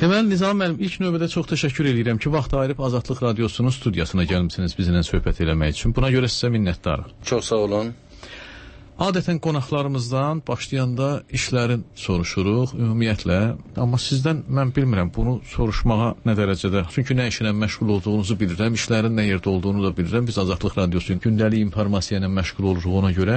Deməli, Nizam müəllim, ilk növbədə çox təşəkkür edirəm ki, vaxt ayırıb Azadlıq Radiosunun studiyasına gəlmişsiniz bizimlə söhbət eləmək üçün. Buna görə sizə minnətdarım. Çox sağ olun. Adətən qonaqlarımızdan başlayanda işlərin soruşuruq ümumiyyətlə, amma sizdən mən bilmirəm bunu soruşmağa nə dərəcədə. Çünki nə işlə məşğul olduğunuzu bilirəm, işlərin nə yerdə olduğunu da bilirəm. Biz Azadlıq Radiosunun gündəlik informasiya ilə məşğul oluruq ona görə.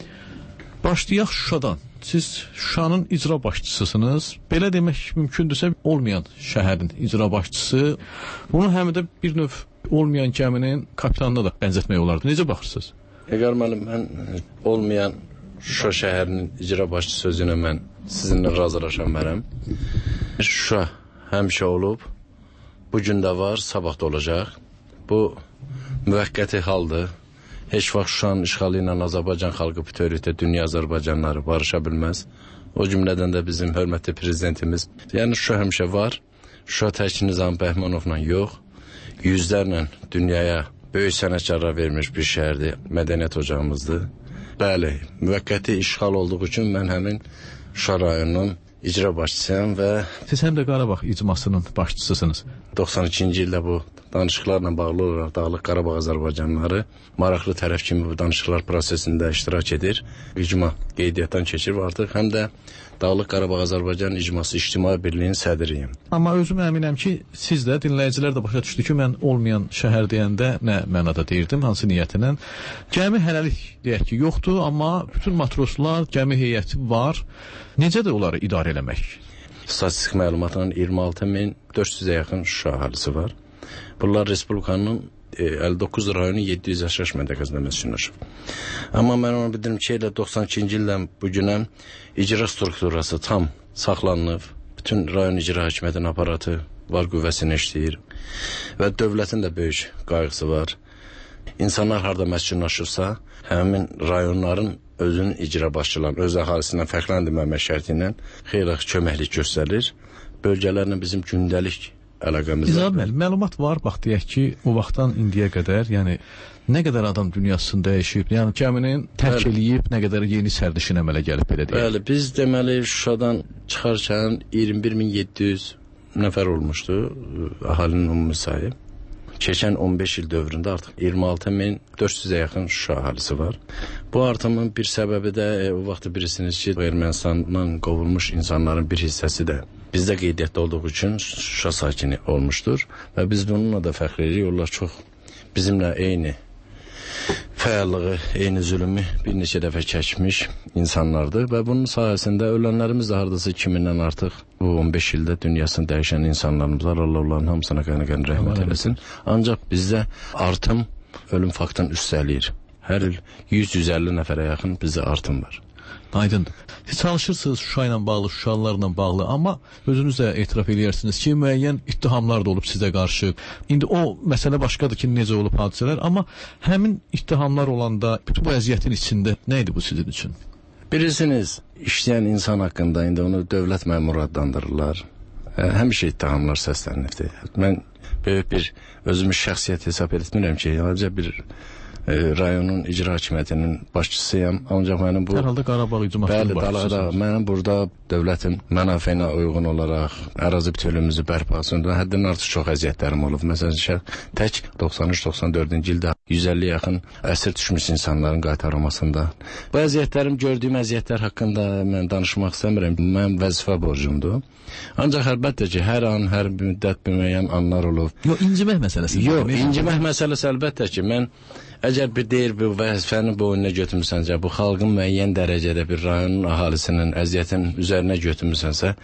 Başlayaq Şuşadan. Siz Şuşanın icra başçısısınız. Belə demək mümkündürsə olmayan şəhərin icra başçısı. Bunu həm də bir növ olmayan gəminin kapitanına da bənzətmək olardı. Necə baxırsınız? Eğer mən olmayan Şuşa şəhərinin icra başçı sözünə mən sizinlə razılaşa bilmərəm. Şuşa həmişə olub, bu gün də var, sabah da olacaq. Bu müvəqqəti haldır. Heç vaxt Şuşanın işğalı ilə Azərbaycan xalqı bütövlükdə dünya Azərbaycanları barışa bilməz. O cümlədən də bizim hörmətli prezidentimiz. Yəni Şuşa həmişə var. Şuşa tək Nizam Bəhmənovla yox, yüzlərlə dünyaya böyük sənətkarlar vermiş bir şəhərdir, mədəniyyət ocağımızdır. Bəli, müvəqqəti işğal olduğu üçün mən həmin Şuşa rayonunun icra başçısıyam və siz həm də Qarabağ icmasının başçısısınız. 92-ci ildə bu danışıqlarla bağlı olaraq Dağlıq Qarabağ Azərbaycanlıları maraqlı tərəf kimi bu danışıqlar prosesində iştirak edir. İcma qeydiyyatdan keçir və artıq həm də Dağlıq Qarabağ Azərbaycan İcması İctimai Birliyinin sədriyim. Amma özüm əminəm ki, siz də, dinləyicilər də başa düşdü ki, mən olmayan şəhər deyəndə nə mənada deyirdim, hansı niyyətlə. Gəmi hələlik deyək ki, yoxdur, amma bütün matroslar, gəmi heyəti var. Necədir onları idarə eləmək? Statistik məlumatların 26.400-ə yaxın Şuşa əhalisi var. Bunlar Respublikanın 59 rayonu 700 yaşayış məntəqəsində məskunlaşıb. Amma mən onu bildirim ki, elə 92-ci ildən bu günə icra strukturası tam saxlanılıb. Bütün rayon icra hakimiyyətinin aparatı var qüvvəsini işləyir və dövlətin də böyük qayğısı var. İnsanlar harada məskunlaşırsa, həmin rayonların özünün icra başçılarının, öz əhalisindən fərqləndirməmək şərti ilə xeyli köməklik göstərir. Bölgələrlə bizim gündəlik əlaqəmiz var. İzah məlumat var, bax deyək ki, o vaxtdan indiyə qədər, yəni nə qədər adam dünyasında dəyişib, yəni gəminin tərk eləyib, nə qədər yeni sərnişin əmələ gəlib belə deyək. Bəli, biz deməli Şuşadan çıxarkən 21.700 nəfər olmuşdu əhalinin ümumi sayı. Keçən 15 il dövründə artıq 26.400-ə yaxın Şuşa əhalisi var. Bu artımın bir səbəbi də o vaxt bilirsiniz ki, Ermənistandan qovulmuş insanların bir hissəsi də bizdə qeydiyyatda olduğu üçün Şuşa sakini olmuşdur və biz bununla da fəxr edirik. Onlar çox bizimlə eyni fəallığı, eyni zülmü bir neçə dəfə çəkmiş insanlardır və bunun sayəsində ölənlərimiz də hardasa 2000-dən artıq bu 15 ildə dünyasını dəyişən insanlarımız var. Allah onların hamısına qəni rəhmət eləsin. Ancaq bizdə artım ölüm faktını üstələyir. Hər il 100-150 nəfərə yaxın bizdə artım var. Aydındır. Siz çalışırsınız Şuşa ilə bağlı, Şuşalılarla bağlı, amma özünüz də etiraf edirsiniz ki, müəyyən ittihamlar da olub sizə qarşı. İndi o məsələ başqadır ki, necə olub hadisələr, amma həmin ittihamlar olanda bütün bu əziyyətin içində nə idi bu sizin üçün? Bilirsiniz, işləyən insan haqqında indi onu dövlət məmuru adlandırırlar. Həmişə ittihamlar səslənibdir. Mən böyük bir özümü şəxsiyyət hesab etmirəm ki, ancaq bir rayonun icra hakimiyyətinin başçısıyam. Ancaq mənim bu... Hər halda Qarabağ icmasının başçısısınız. Mənim burada dövlətin mənafeyinə uyğun olaraq ərazi bütövlüyümüzü bərpasında həddindən artıq çox əziyyətlərim olub. Məsələn, tək 93-94-cü ildə 150 yaxın əsir düşmüş insanların qaytarılmasında. Bu əziyyətlərim, gördüyüm əziyyətlər haqqında mən danışmaq istəmirəm. Mənim vəzifə borcumdur. Ancaq əlbəttə ki, hər an, hər müddət müəyyən anlar olub. Yox, incimək məsələsi. Yox, incimək məsələsi əlbəttə ki, mən əgər bir deyir, bu vəzifəni boynuna götürmüsənsə, bu xalqın müəyyən dərəcədə bir rayonun ahalisinin əziyyətin üzərinə götürmüsənsə,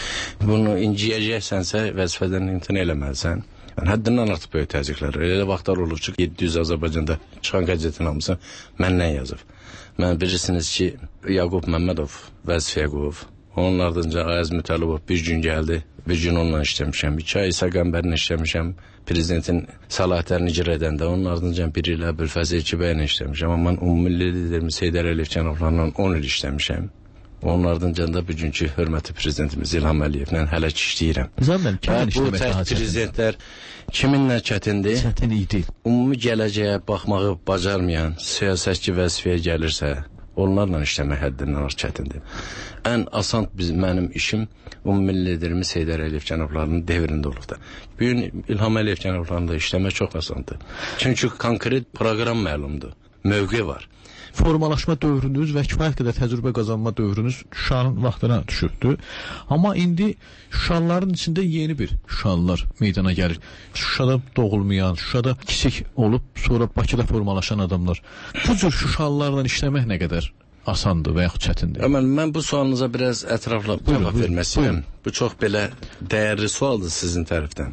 bunu inciyəcəksənsə, vəzifədən imtina eləməlisən. Yəni, həddindən artıq böyük təzyiqlər. Elə vaxtlar olur ki, 700 Azərbaycanda çıxan qəzetin hamısı məndən yazıb. Mən bilirsiniz ki, Yaqub Məmmədov vəzifəyə qoyub. Onun ardınca Ayaz Mütəllibov bir gün gəldi, bir gün onunla işləmişəm. 2 ay İsa Qəmbərlə işləmişəm, prezidentin səlahiyyətlərini icra edəndə. Onun ardınca 1 il Əbülfəzil Kibəylə işləmişəm. Amma mən ümumilli liderimiz Heydər Əliyev cənablarla 10 il işləmişəm. Onun ardınca da bugünkü hörmətli prezidentimiz İlham Əliyevlə hələ ki işləyirəm. Bu tək prezidentlər kiminlə çətindir? Çətin idi. Ümumi gələcəyə baxmağı bacarmayan siyasətçi vəzifəyə gəlirsə, onlarla işləmək həddindən az çətindir. Ən asan mənim işim Ümummilli liderimiz Heydər Əliyev cənablarının devrində olubdur. Bu gün İlham Əliyev cənablarında işləmək çox asandır. Çünki konkret proqram məlumdur, mövqe var. Formalaşma dövrünüz və kifayət qədər təcrübə qazanma dövrünüz Şuşanın vaxtına düşübdür. Amma indi Şuşalıların içində yeni bir Şuşalılar meydana gəlir. Şuşada doğulmayan, Şuşada kiçik olub, sonra Bakıda formalaşan adamlar. Bu cür Şuşalılarla işləmək nə qədər asandır və yaxud çətindir? Mən bu sualınıza biraz ətraflı cavab vermək istəyirəm. Bu çox belə dəyərli sualdır sizin tərəfdən.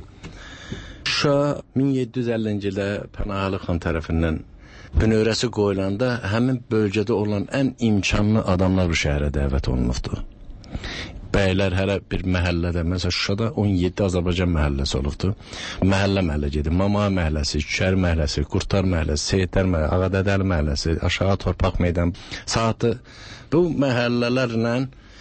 Şuşa 1750-ci ildə Pənahəli xan tərəfindən bünövrəsi qoyulanda həmin bölgədə olan ən imkanlı adamlar bu şəhərə dəvət olunubdur. Bəylər hələ bir məhəllədə, məsələn Şuşada 17 Azərbaycan məhəlləsi olubdur. Məhəllə gedir. Mama məhəlləsi, Şər məhəlləsi, Qurtar məhəlləsi, Seyidlər məhəlləsi, Ağadədəli məhəlləsi, Aşağı Torpaq meydan saatı. Bu məhəllələrlə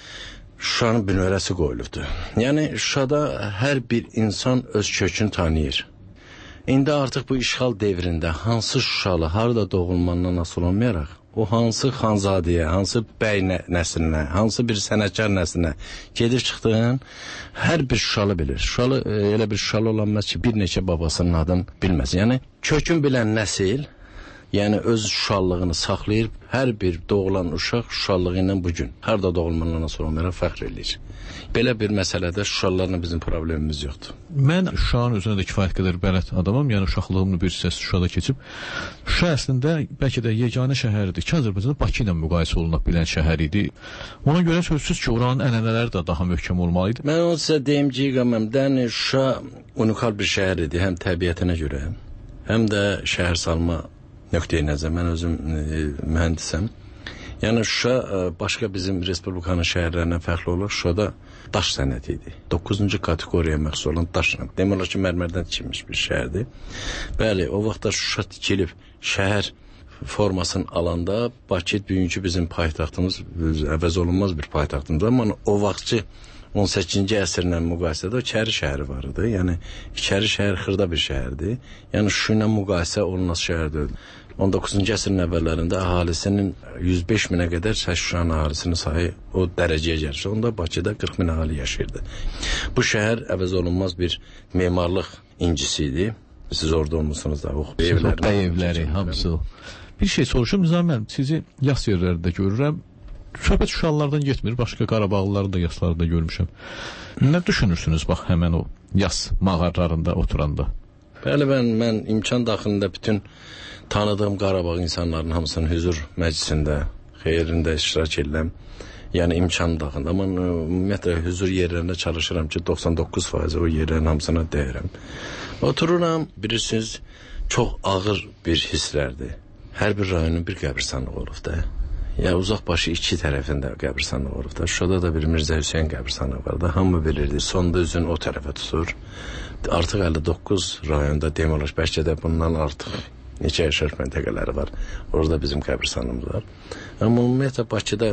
Şuşanın bünövrəsi qoyulubdur. Yəni Şuşada hər bir insan öz kökünü tanıyır. İndi artıq bu işğal devrində hansı Şuşalı, harada doğulmandan asılı olmayaraq, o hansı xanzadəyə, hansı bəy nəslinə, hansı bir sənətkar nəslinə gedib çıxdığın hər bir Şuşalı bilir. Şuşalı elə bir Şuşalı olanmaz ki, bir neçə babasının adını bilməsin. Yəni kökün bilən nəsil, yəni öz Şuşalılığını saxlayır, hər bir doğulan uşaq Şuşalığı ilə bugün, harada doğulmandan asılı olmayaraq fəxr edir. Belə bir məsələdə Şuşalılarla bizim problemimiz yoxdur. Mən Şuşanın özünə də kifayət qədər bələd adamam, yəni uşaqlığımın bir hissəsi Şuşada keçib. Şuşa əslində bəlkə də yeganə şəhərdir ki, Azərbaycanda Bakı ilə müqayisə oluna bilən şəhər idi. Ona görə sözsüz ki, oranın ənənələri də daha möhkəm olmalıydı. Mən onu sizə deyim ki, qəməmdən Şuşa unikal bir şəhər idi, həm təbiətinə görə, həm də şəhər salma nöqteyi nəzər. Mən özüm mühəndisəm. Yəni Şuşa başqa bizim Respublikanın şəhərlərindən fərqli olur. Şuşada daş sənəti idi. 9-cu kateqoriyaya məxsus olan daşla. Demək olar ki, mərmərdən tikilmiş bir şəhərdir. Bəli, o vaxtda Şuşa tikilib şəhər formasını alanda Bakı bugünkü bizim paytaxtımız əvəz olunmaz bir paytaxtımız. Amma o vaxtçı 18-ci əsrlə müqayisədə İçəri şəhəri var idi. Yəni İçəri şəhər xırda bir şəhərdir. Yəni Şuşa ilə müqayisə olunmaz şəhər deyil. 19-cu əsrin əvvəllərində əhalisinin 105 minə qədər Şuşanın əhalisinin sayı o dərəcəyə gəlmişdi. Onda Bakıda 40 min əhali yaşayırdı. Bu şəhər əvəz olunmaz bir memarlıq incisi idi. Siz orada olmuşsunuz da. Bəy evləri, hamısı. Bir şey soruşum, Nizam müəllim, sizi yas yerlərdə görürəm. Söhbət Şuşalılardan getmir, başqa Qarabağlıları da yaslarda görmüşəm. Nə düşünürsünüz bax həmən o yas mağaralarında oturanda? Bəli, mən imkan daxilində bütün tanıdığım Qarabağ insanların hamısının hüzur məclisində, xeyrində iştirak edirəm. Yəni imkan daxilində. Amma ümumiyyətlə hüzur yerlərində çalışıram ki, 99% o yerlərin hamısına deyirəm. Otururam, bilirsiniz, çox ağır bir hisslərdir. Hər bir rayonun bir qəbirstanlığı olub da. Ya uzaqbaşı iki tərəfində qəbirstanlığı olub da. Şuşada da bir Mirzə Hüseyn qəbirstanlığı var da. Hamı bilirdi. Sonda üzün o tərəfə tutur. Artıq 59 rayonda demək olar, bəlkə də bundan artıq neçə yaşayış məntəqələri var. Orada bizim qəbirstanlığımız var. Amma ümumiyyətlə Bakıda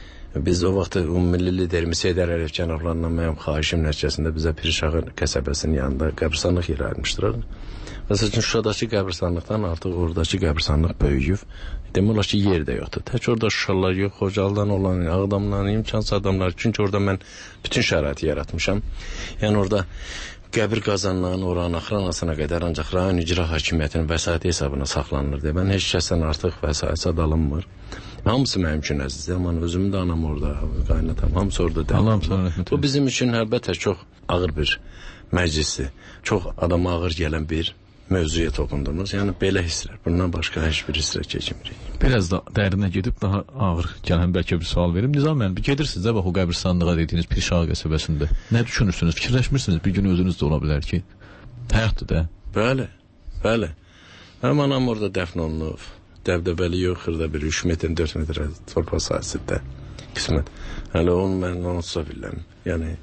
biz o vaxt Ümummilli liderimiz Heydər Əliyev cənablarından mənim xahişim nəticəsində bizə Pirşağı qəsəbəsinin yanında qəbirstanlıq yeri ayırmışdılar. Məsələn, Şuşadakı qəbirstanlıqdan artıq oradakı qəbirstanlıq böyüyüb. Demək olar ki, yer də yoxdur. Tək orada Şuşalılar yox, Xocalıdan olan Ağdamdan, imkansız adamlar. Çünki orada mən bütün şəraiti yaratmışam. Yəni orada qəbir qazanlarının oranın axıranasına qədər ancaq rayon icra hakimiyyətinin vəsaiti hesabına saxlanılır deyə. Mən heç kəsdən artıq vəsait alınmır. Hamısı mənim üçün əzizdir. Amma özümün də anam orada, qaynatam, hamısı orada deyil. Bu bizim üçün əlbəttə çox ağır bir məclisdir. Çox adama ağır gələn bir mövzuya toxundunuz. Yəni belə hisslər. Bundan başqa heç bir hisslər keçmirik. Biraz da dərinə gedib daha ağır gələn bəlkə bir sual verim. Nizam müəllim, bir gedirsiniz də bax o qəbirstanlığa dediyiniz Pirşağı qəsəbəsində. Nə düşünürsünüz? Fikirləşmirsiniz? Bir gün özünüz də ola bilər ki, həyatdır da. Bəli, bəli. Həm anam orada dəfn olunub. Dəbdəbəli yox, xırda bir 3 metr, 4 metr torpaq sahəsində qismət. Hələ onu mən onu tuta biləm. Yəni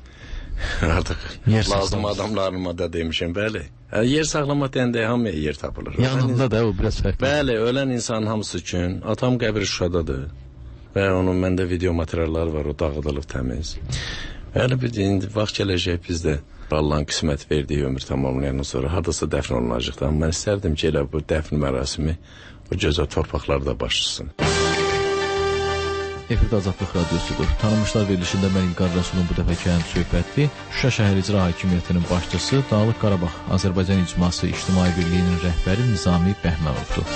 artıq lazım adamlarıma da demişəm, bəli. Yer saxlamaq deyəndə hamıya yer tapılır. Yanında da o biraz fərqli. Bəli, ölən insanın hamısı üçün. Atam qəbri Şuşadadır. Və onun məndə video materialları var, o dağıdılıb təmiz. Bəli, bir indi vaxt gələcək bizdə Allahın qismət verdiyi ömür tamamlayandan sonra hardasa dəfn olunacaq. Amma mən istərdim ki, elə bu dəfn mərasimi o gözəl torpaqlarda başlasın. Efirdə Azadlıq Radiosudur. Tanınmışlar verilişində mən İlqar Rəsulun bu dəfəki həm söhbəti Şuşa şəhər icra hakimiyyətinin başçısı, Dağlıq Qarabağ Azərbaycan İcması İctimai Birliyinin rəhbəri Nizami Bəhmənovdur.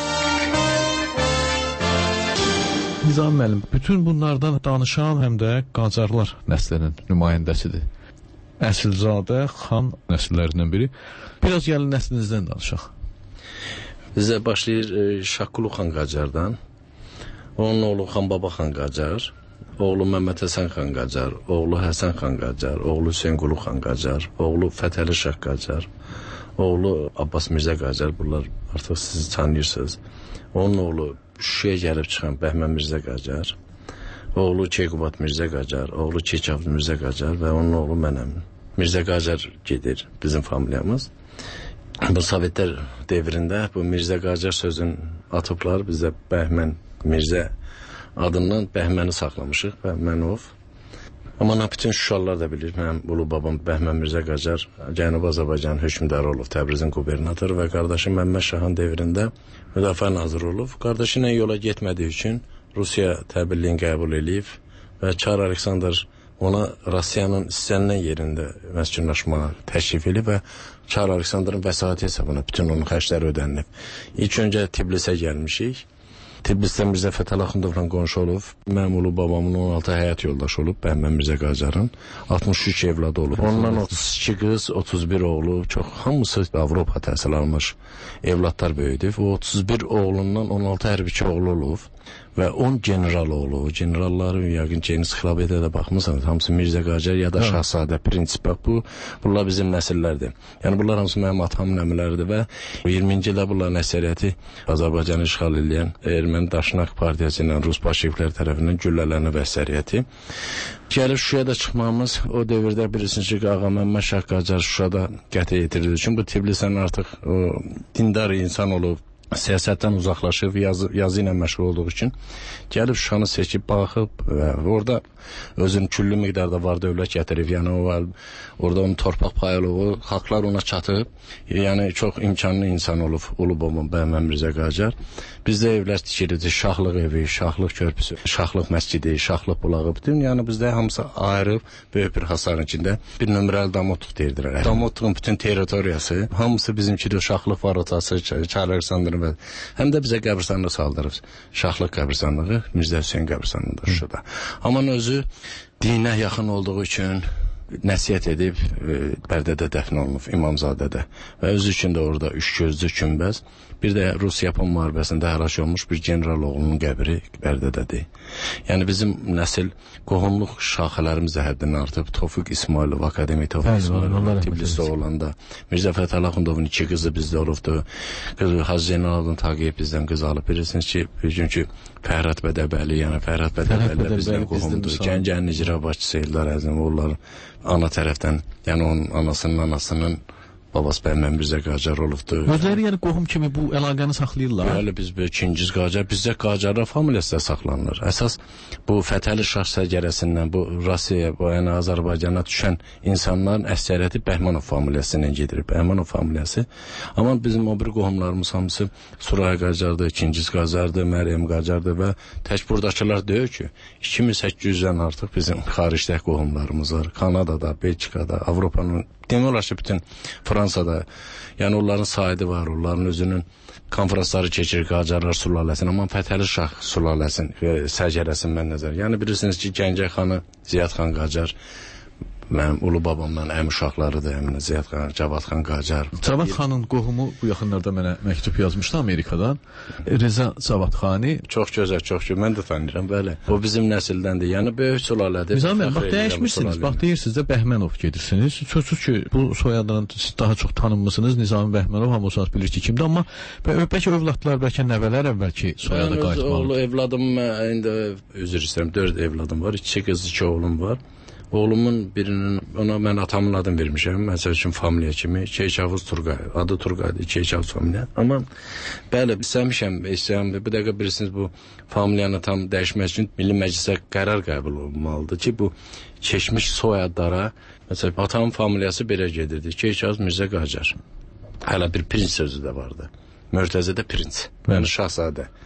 Nizami müəllim, bütün bunlardan danışan həm də Qacarlar nəslinin nümayəndəsidir. Əsilzadə xan nəsillərindən biri. Biraz gəlin nəslinizdən danışaq. Bizə başlayır Şaqqulu xan Qacardan. Onun oğlu Xanbaba xan Qacar, oğlu Məmməd Həsən xan Qacar, oğlu Həsən xan Qacar, oğlu Hüseynqulu xan Qacar, oğlu Fətəli Şah Qacar, oğlu Abbas Mirzə Qacar, bunlar artıq siz tanıyırsınız. Onun oğlu Şuşaya gəlib çıxan Bəhmən Mirzə Qacar, oğlu Keyqubat Mirzə Qacar, oğlu Keykavuz Mirzə Qacar və onun oğlu mənəm. Mirzə Qacar gedir bizim familiyamız. Bu Sovetlər devrində bu Mirzə Qacar sözün atıblar bizə Bəhmən Mirzə adından Bəhməni saxlamışıq, Bəhmənov. Amma bütün Şuşalılar da bilir, mənim ulu babam Bəhmən Mirzə Qacar Cənubi Azərbaycan hökmdarı olub, Təbrizin qubernatoru və qardaşı Məmməd Şahan devrində müdafiə naziri olub. Qardaşı ilə yola getmədiyi üçün Rusiya təbilliyin qəbul edib və Çar Aleksandr ona Rusiyanın istənilən yerində məskunlaşmağa təklif edib və Çar Aleksandrın vəsaiti hesabına bütün onun xərcləri ödənilib. İlk öncə Tbilisə gəlmişik. Tbilisidə Mirzə Fətəli Axundovla qonşu olub. Mənim ulu babamın 16 həyat yoldaşı olub, Bəhmən Mirzə Qacarın. 63 evladı olub. Ondan 32 qız, 31 oğlu, çox hamısı Avropa təhsil almış evladlar böyüdüb. O 31 oğlundan 16 hərbiçi oğlu olub və 10 general oğlu. Generalları yəqin geniş xilabədə də baxmısanız, hamısı Mirzə Qacar ya da Şahzadə, prinsip. Bunlar bizim nəsillərdir. Yəni bunlar hamısı mənim atamın əmiləridir və 20-ci ildə bunların əksəriyyəti Azərbaycanı işğal edən Erməni Daşnaq Partiyası ilə Rus bolşeviklər tərəfindən güllələnib əksəriyyəti. Gəlib Şuşaya da çıxmamız o dövrdə bilirsiniz ki, Ağa Məmməd Şah Qacar Şuşada qətlə yetirdiyi üçün bu Tbilisən artıq dindar insan olub, siyasətdən uzaqlaşıb, yazı ilə məşğul olduğu üçün gəlib Şuşanı seçib, baxıb və orada özünün küllü miqdarda var dövlət gətirib, yəni orada onun torpaq payı olub, xalqlar ona çatıb, yəni çox imkanlı insan olub ulu babam Bəhmən Mirzə Qacar. Bizdə evlər tikilirdi, Şahlıq evi, Şahlıq körpüsü, Şahlıq məscidi, Şahlıq bulağı, bütün yəni bizdə hamısı ayrı, böyük bir hasarın içində bir nömrəli Damotluq deyirdilər. Damotluğun bütün territoriyası, hamısı bizimkidir, Şahlıq var otası, Çar Aleksandrın həm də bizə qəbirstanlıq saldırıb. Şahlıq qəbirstanlığı, Mirzə Hüseyn qəbirstanlığıdır Şuşada. Amma özü dinə yaxın olduğu üçün nəsihət edib Bərdədə dəfn olunub, İmamzadədə və özü üçün də orada Üçgözlü Günbəz, bir də Rus-Yapon müharibəsində həlak olmuş bir general oğlunun qəbri Bərdədədir. Yəni bizim nəsil qohumluq şaxələrimiz də həddindən artıb. Tofiq İsmailov, Akademik Tofiq İsmailov, Tbilisdə olanda Mirzə Fətəli Axundovun 2 qızı bizdə olubdu. Hacı Zeynalabdin Tağıyev bizdən qız alıb. Bilirsiniz ki, bugünkü Fərhad Bədəbəli, yəni Fərhad Bədəbəli bizdən qohumdur. Gəncənin icra başçısı Eldar Əzəm, onların ana tərəfdən, yəni onun anasının babası Bəhmən Mirzə Qacar olubdur. Özləri yəni qohum kimi bu əlaqəni saxlayırlar. Bəli, biz Kingiz Qacar, bizdə Qacarlar familiyası da saxlanılır. Əsas bu Fətəli Şah səgərəsindən bu Rusiyaya, bu yəni Azərbaycana düşən insanların əksəriyyəti Bəhmanov familiyası ilə gedir. Bəhmanov familiyası. Amma bizim o bir qohumlarımız hamısı Suray Qacardır, Kingiz Qacardır, Məryəm Qacardır və tək buradakılar deyir ki, 2800-dən artıq bizim xaricdə qohumlarımız var. Kanadada, Belçikada, Avropanın demək olar ki, bütün Fransada, yəni onların saydı var, onların özünün konferansları keçirir Qacarlar sülaləsinin, amma Fətəli Şah sülaləsinin sərgərəsini mən nəzər. Yəni bilirsiniz ki, Gəncə xanı Ziyad xan Qacar mənim ulu babamdan əmi uşaqlarıdır, əminə Ziyad xan, Cavad xan Qacar. Cavad xanın qohumu bu yaxınlarda mənə məktub yazmışdı Amerikadan. Reza Cavad xani. Çox gözəl, çox gözəl. Mən də tanıyıram, bəli. O bizim nəsildəndir. Yəni böyük sülalədir. Nizami, bax dəyişmirsiniz. Bax deyirsiniz də Bəhmənov gedirsiniz. Sözsüz ki, bu soyadını siz daha çox tanınmısınız. Nizami Bəhmənov hamısınız bilir ki, kimdir, amma bəlkə övladlar, bəlkə nəvələr əvvəlki soyada qayıtmalı. Oğlu evladım, indi üzr istəyirəm, 4 evladım var, 2 qız, 2 oğlum var. Oğlumun birinin, ona mən atamın adını vermişəm, məsəl üçün familiya kimi, Keykavuz Turqay, adı Turqaydır, Keykavuz familiya. Amma bəli, istəmişəm, bir dəqiqə bilirsiniz, bu familiyanı tam dəyişmək üçün Milli Məclisə qərar qəbul olmalıdır ki, bu keçmiş soyadlara, məsələn, atamın familiyası belə gedirdi, Keykavuz Mirzə Qacar. Hələ bir prins sözü də vardı. Mörtəzədə prins, yəni şahzadə.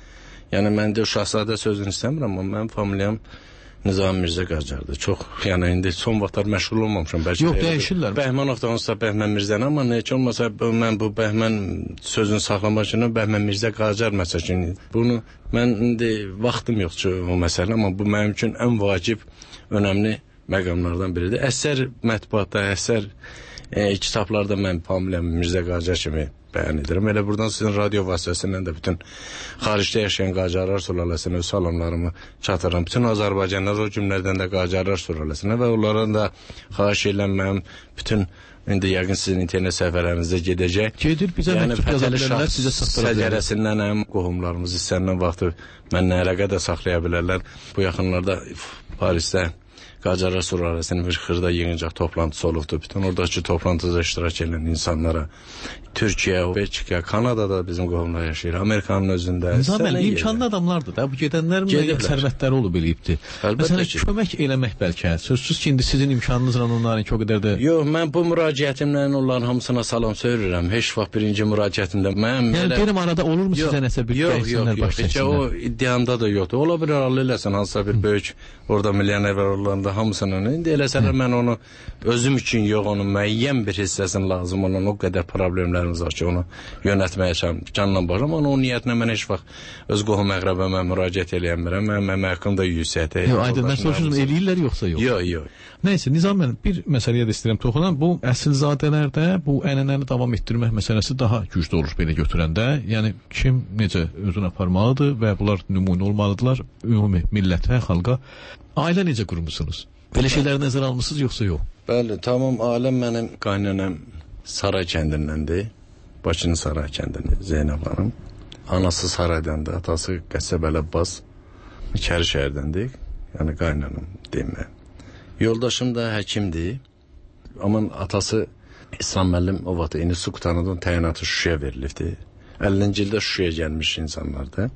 Yəni mən də Şahzadə sözünü istəmirəm, amma mənim familiyam Nizami Mirzə Qacardır. Çox, yəni indi son vaxtlar məşğul olmamışam. Yox, dəyişirlər. Bəhmanov da onsuz da Bəhmən Mirzəni, amma heç olmasa mən bu Bəhmən sözünü saxlamaq üçün Bəhmən Mirzə Qacar məsələn. Bunu mən indi vaxtım yoxdur o məsələ, amma bu mənim üçün ən vacib, önəmli məqamlardan biridir. Əsər mətbuatda, əsər kitablarda mən familiyam Mirzə Qacar kimi bəyan edirəm. Elə buradan sizin radio vasitəsindən də bütün xaricdə yaşayan Qacarlar sülaləsinin öz salamlarımı çatdırıram. Bütün Azərbaycanlar o cümlədən də Qacarlar sülaləsinə və onların da xahiş edirəm mənim bütün indi yəqin sizin internet səhifələrinizdə gedəcək. Gedir, bizə məktub yaza bilərlər, sizə çatdıra bilərlər. Səcərəsindən qohumlarımız istənilən vaxtı mənlə əlaqə də saxlaya bilərlər. Bu yaxınlarda Parisdə Qacarlar sülaləsinin bir xırda yığıncaq toplantısı olubdu. Bütün oradakı toplantıda iştirak edən insanlara Türkiyə, Belçika, Kanadada bizim qohumlar yaşayır, Amerikanın özündə. Nizamən, imkanlı adamlardır da, bu gedənlərin sərvətləri olub eləyibdir. Məsələn, kömək eləmək bəlkə, sözsüz ki, indi sizin imkanınızla onların ki, o qədər də... Yox, mən bu müraciətimlə onların hamısına salam söylürəm. Heç vaxt birinci müraciətimdə mən... Yəni, benim arada olurmu sizə nəsə bir dəyişsinlər baş çəksinlər? Yox, o iddiamda da yoxdur. Ola bir Allah eləsən, hansısa bir böyük orada milyoner var olanda hamısının. İndi eləsələr mən onu özüm üçün yox, onun müəyyən bir hissəsini lazım olan o qədər problemlərimiz var ki, onu yönətməyə canla başlam. Ama o niyyətinə mən heç vaxt öz qohum əqrəbəmə müraciət eləyəmirəm. Mənim haqqımda yüksəkdir. Yox, aydın, mən soruşurum, eləyirlər yoxsa yox? Yox. Nəysə, Nizamən, bir məsələyə də istəyirəm toxunan. Bu əsilzadələrdə bu ənənəni davam etdirmək məsələsi daha güclü olur belə götürəndə. Yəni, kim necə özünü aparmalıdır və bunlar nümunə olmalıdırlar ümumi millətə, xalqa. Ailə necə qurmusunuz? Belə şeyləri nəzərə almısınız yoxsa yox? Bəli, tamam, ailəm mənim qaynanəm Saray kəndindəndir. Bakının Saray kəndində Zeynəb xanım. Anası Saraydandır, atası Qəsəbəli Abbas İçəri şəhərdəndir. Yəni qaynanım deyim. Yoldaşım da həkimdir. Amma atası İslam müəllim o vaxt İnstitut qurtarandan təyinatı Şuşaya verilibdi. 50-ci ildə Şuşaya gəlmiş insanlardır.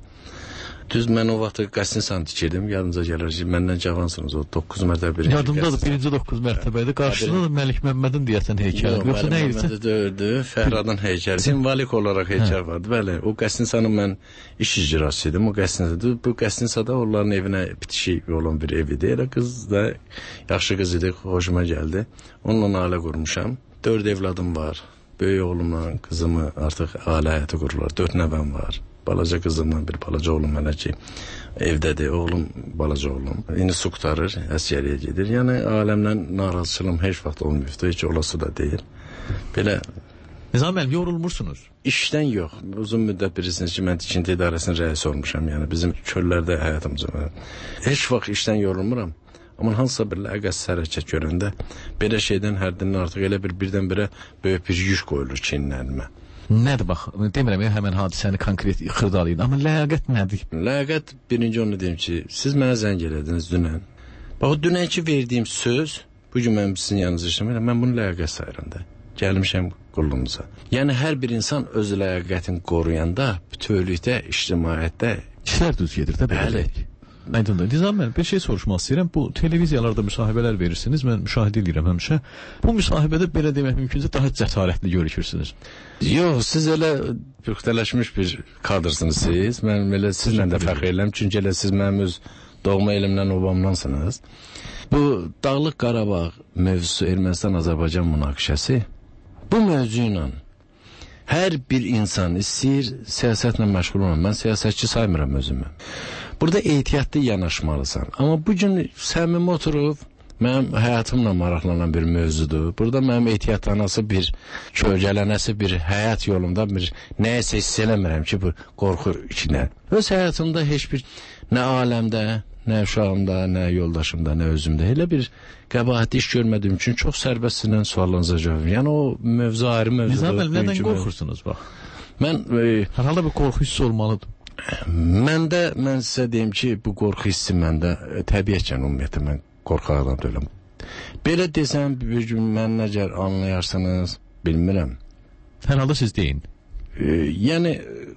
Düz mən o vaxt qəsrin sanı tikirdim. Yadınıza gəlir ki, məndən cavansınız o 9 mərtəbə birinci. Yadımdadır, birinci 9 mərtəbədir. Qarşısında da Məlik Məmmədin deyəsən heykəli. Yox, Məlik Məmmədi dördü, Fəhradın heykəli. Simvolik olaraq heykəl vardı. Bəli, o qəsrin sanı mən iş icrası idim. O qəsrin sanı, bu qəsrin sanı onların evinə bitişik olan bir evidir. Elə qız da yaxşı qız idi, xoşuma gəldi. Onunla ailə qurmuşam. 4 evladım var. Böyük oğlumla qızımı artıq ailə həyatı qururlar. 4 nəvəm var. Balaca qızımla bir balaca oğlum hələ ki evdədir. Oğlum, balaca oğlum. İnstitut qurtarır, əsgəriyə gedir. Yəni aləmlə narazıçılığım heç vaxt olmayıbdı. Heç olası da deyil. Belə Nizamən, yorulmursunuz? İşdən yox. Uzun müddət bilirsiniz ki, mən tikinti idarəsinin rəisi olmuşam. Yəni bizim çöllərdə həyatımız var. Heç vaxt işdən yorulmuram. Amma hansısa bir ləqəs hərəkət görəndə belə şeydən hərdindən artıq elə birdən-birə böyük bir yük qoyulur çiyinlərimə. Nədir bax, demirəm ya, həmən hadisəni konkret xırdalayın, amma ləyaqət nədir? Ləyaqət, birinci onu deyim ki, siz mənə zəng elədiniz dünən. Bax, o dünənki verdiyim söz, bugün mən sizin yanınızda işləmirəm, mən bunu ləyaqət sayıram da. Gəlmişəm qulluğunuza. Yəni, hər bir insan öz ləyaqətini qoruyanda, bütövlükdə, ictimaiyyətdə işlər düz gedir də belə. Aydındır. Nizamən, bir şey soruşmaq istəyirəm. Bu televiziyalarda müsahibələr verirsiniz, mən müşahidə edirəm həmişə. Bu müsahibədə belə demək mümkündür, daha cəsarətli görüşürsünüz. Yox, siz elə püxtələşmiş bir kadrsınız siz. Mən elə sizlə də fəxr edirəm, çünki elə siz mənim öz doğma elimdən, obamdansınız. Bu Dağlıq Qarabağ mövzusu, Ermənistan-Azərbaycan münaqişəsi, bu mövzu ilə hər bir insan istəyir siyasətlə məşğul olmaq. Mən siyasətçi saymıram özümü. Burada ehtiyatlı yanaşmalısan. Amma bu gün səmimi oturub, mənim həyatımla maraqlanan bir mövzudur. Burada mənim ehtiyatlanası bir, kölgələnəsi bir həyat yolunda bir nəyəsə hiss eləmirəm ki, bu qorxu içinə. Öz həyatımda heç bir, nə aləmdə, nə uşağımda, nə yoldaşımda, nə özümdə elə bir qəbahətli iş görmədiyim üçün çox sərbəst sizlə suallarınıza cavab verirəm. Yəni o mövzu ayrı mövzudur. Nizamən, nədən qorxursunuz bax? Mən hər halda bir qorxu hissi olmalıdır. Məndə, mən sizə deyim ki, bu qorxu hissi məndə təbiətcən ümumiyyətlə mən qorxaq adam deyiləm. Belə desəm, bir gün mən necər anlayarsınız, bilmirəm. Hər halda siz deyin. Yəni,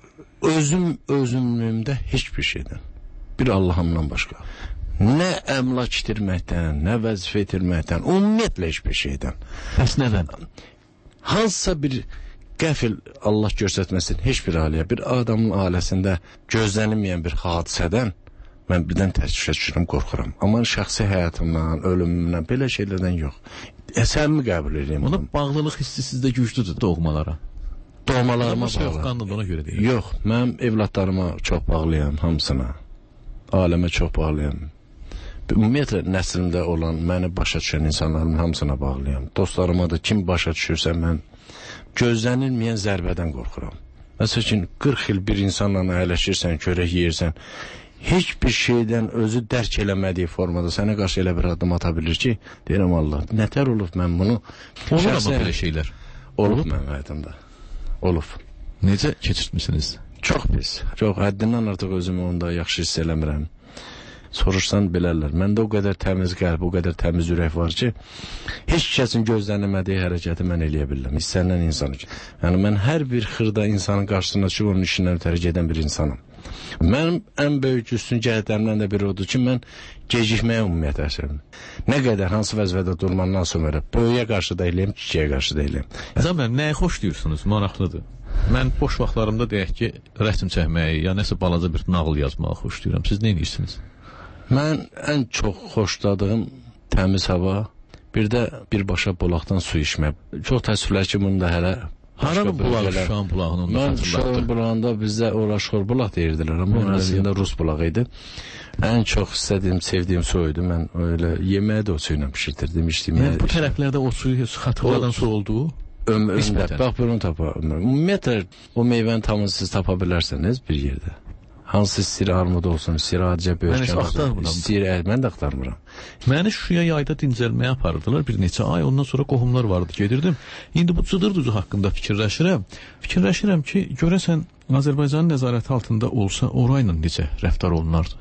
özümlüyümdə heç bir şeydən, bir Allahımdan başqa. Nə əmlak itirməkdən, nə vəzifə itirməkdən, ümumiyyətlə heç bir şeydən. Bəs nədən? Hansısa bir qəfil Allah göstərməsin heç bir ailəyə, bir adamın ailəsində gözlənilməyən bir hadisədən mən birdən təşvişə düşürəm, qorxuram. Amma şəxsi həyatımdan, ölümümdən, belə şeylərdən yox. Səmimi qəbul edirəm. Ona bağlılıq hissi sizdə güclüdür doğmalara. Doğmalarıma bağlı. Ona görə deyil. Yox, mən evladlarıma çox bağlıyam, hamısına. Aləmə çox bağlıyam. Ümumiyyətlə, nəslimdə olan, məni başa düşən insanların hamısına bağlıyam. Dostlarıma da kim başa düşürsə, mən gözlənilməyən zərbədən qorxuram. Məsəl üçün, 40 il bir insanla əyləşirsən, körək yeyirsən, heç bir şeydən özü dərk eləmədiyi formada sənə qarşı elə bir addım ata bilir ki, deyirəm Allah, nətər olub mən bunu... Olur ama belə şeylər. Olub mənim həyatımda. Olub. Necə keçirtmişsiniz? Çox pis. Çox həddindən artıq özümü onda yaxşı hiss eləmirəm. Soruşsan bilərlər. Məndə o qədər təmiz qəlb, o qədər təmiz ürək var ki, heç kəsin gözlənilmədiyi hərəkəti mən eləyə bilirəm. İstənilən insan üçün. Yəni, mən hər bir xırda insanın qarşısına çıxıb onun işindən ötəri gedən bir insanım. Mənim ən böyük üstün cəhətlərimdən də biri odur ki, mən gecikməyə ümumiyyətlə əsirəm. Nə qədər hansı vəzifədə durmandan sonra böyüyə qarşı da eləyəm, kiçiyə qarşı da eləyəm. Zaman nəyi xoşlayırsınız? Maraqlıdır. Mən boş vaxtlarımda deyək ki, rəsm çəkməyi, ya nəsə balaca bir nağıl yazmağı xoşlayıram. Siz nə edirsiniz? Mən ən çox xoşladığım təmiz hava, bir də birbaşa bulaqdan su içmək. Çox təəssüflər ki, bunu da hələ... Haranın bulağı, Şuşanın bulağını onu hatırlatdı? Mən Şuşanın bulağında bizdə ora Şor bulaq deyirdilər, amma əslində Rus bulağı idi. Ən çox istədiyim, sevdiyim su idi. Mən öyle yeməyə də o suyla pişirtirdim, içdiyim. Bu tərəflərdə o suyu xatırladan su olduğu? Ömrümdə, bax bunu tapa. Ümumiyyətlə, o meyvəni tamını siz tapa bilərsəniz bir yerdə. Hansı istəyir armud olsun, istəyir adicə böyüşkən olsun, istəyir mən də axtarmıram. Məni Şuşaya yayda dincəlməyə aparırdılar bir neçə ay, ondan sonra qohumlar vardı, gedirdim. İndi bu cıdır düzü haqqında fikirləşirəm. Fikirləşirəm ki, görəsən Azərbaycanın nəzarəti altında olsa, orayla necə rəftar olunardı?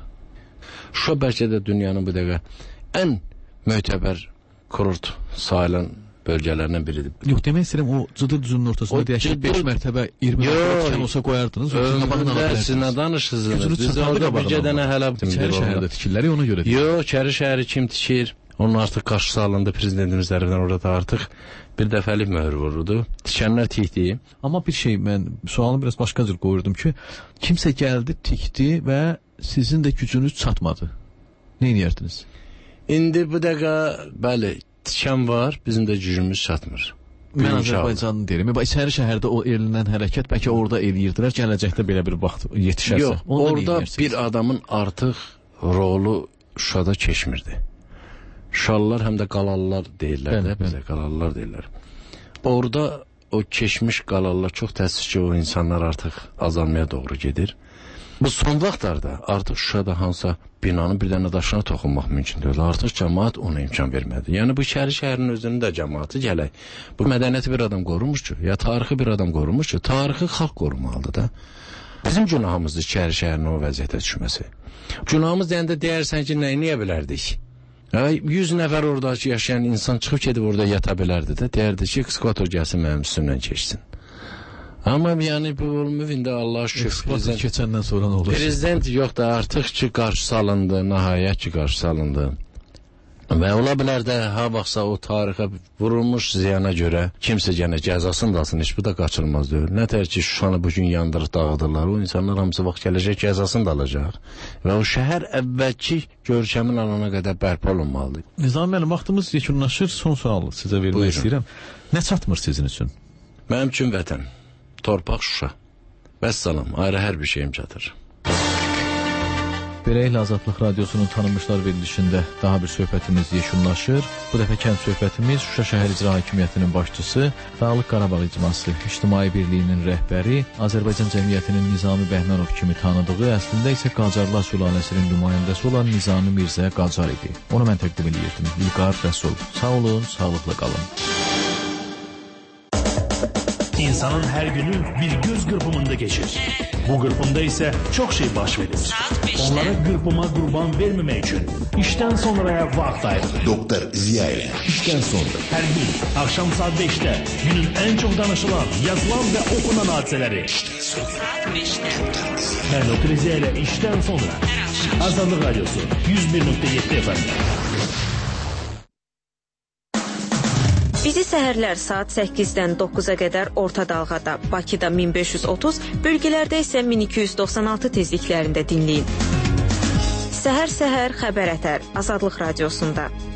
Şuşa bəlkə də dünyanın bu dəqiqə ən mötəbər kurort sayılan bölgələrindən biridir. Yox, demək istəyirəm, o cıdır düzünün ortasında deyək ki, 5 mərtəbə, 20 mərtəbə olsa qoyardınız. Ömründə siz nə danışırsınız? Biz orada bir dənə hələ... İçəri şəhərdə tikirləri ona görə deyil. Yox, İçəri şəhəri kim tikir? Onun artıq qarşısı alındı prezidentimiz tərəfindən, orada artıq bir dəfəlik möhür vururdu. Tikənlər tikdi. Amma bir şey, mən sualını biraz başqa cür qoyurdum ki, kimsə gəldi, tikdi və sizin də gücünüz çatmadı. Nə edirdiniz? İndi bu dəqiqə, bəli, tikən var, bizim də gücümüz çatmır. Mən Azərbaycanlı deyirəm. İçəri şəhərdə o elinən hərəkət bəlkə orada eləyirdilər, gələcəkdə belə bir vaxt yetişərsə. Yox, orada bir adamın artıq rolu Şuşada keçmirdi. Şuşalılar həm də qalalılar deyirlər də, bizə qalalılar deyirlər. Orada o keçmiş qalalılar çox təəssüf ki, o insanlar artıq azalmaya doğru gedir. Bu son vaxtlarda artıq Şuşada hansısa binanın bir dənə daşına toxunmaq mümkün deyil. Artıq cəmaat ona imkan vermədi. Yəni bu İçəri şəhərin özünün də cəmaatı gələk. Bu mədəniyyəti bir adam qorumuş ki, ya tarixi bir adam qorumuş ki, tarixi xalq qorumalıdır da. Bizim günahımızdır İçəri şəhərin o vəziyyətə düşməsi. Günahımız deyəndə deyərsən ki, nə eləyə bilərdik? 100 nəfər orada yaşayan insan çıxıb gedib orada yata bilərdi də. Deyərdi ki, ekskvator gəlsin mənim üstümdən keçsin. Amma yəni bu olmur, Allah şükür. Ekskvator keçəndən sonra nə olur? Prezident yox da artıq ki, qarşısı alındı, nəhayət ki, qarşısı alındı. Və ola bilər də, ha baxsa o tarixə vurulmuş ziyana görə kimsə gənə cəzasını da alsın, heç bu da qaçılmaz deyil. Nətər ki, Şuşanı bugün yandırıb dağıdırlar, o insanlar hamısı vaxt gələcək cəzasını da alacaq. Və o şəhər əvvəlki görkəmin alana qədər bərpa olunmalıdır. Nizami müəllim, vaxtımız yekunlaşır, son sualı sizə vermək istəyirəm. Nə çatmır sizin üçün? Mənim üçün vətən, torpaq Şuşa. Vəssalam, ayrı hər bir şeyim çatır. Beləliklə Azadlıq Radiosunun tanınmışlar verilişində daha bir söhbətimiz yekunlaşır. Bu dəfə kənd söhbətimiz Şuşa şəhər icra hakimiyyətinin başçısı, Dağlıq Qarabağ İcması İctimai Birliyinin rəhbəri, Azərbaycan Cəmiyyətinin Nizami Bəhmənov kimi tanıdığı, əslində isə Qacarlar sülaləsinin nümayəndəsi olan Nizami Mirzə Qacar idi. Onu mən təqdim edirdim. İlqar Rəsul. Sağ olun, sağlıqla qalın. İnsanın her günü bir göz kırpımında geçir. Bu kırpımda ise çok şey baş verir. Onlara kırpıma kurban vermemek için işten sonraya vakit ayrılır. Doktor Ziya ile İşten sonra her gün akşam saat 5'te günün en çok danışılan, yazılan ve okunan hadiseleri. Saat 5'te. Ben Doktor Ziya ile işten sonra. Azadlık Radyosu 101.7 efendim. Bizi səhərlər saat 8-dən 9-a qədər orta dalğada, Bakıda 1530, bölgələrdə isə 1296 tezliklərində dinləyin. Səhər-səhər xəbər ətər Azadlıq Radiosunda.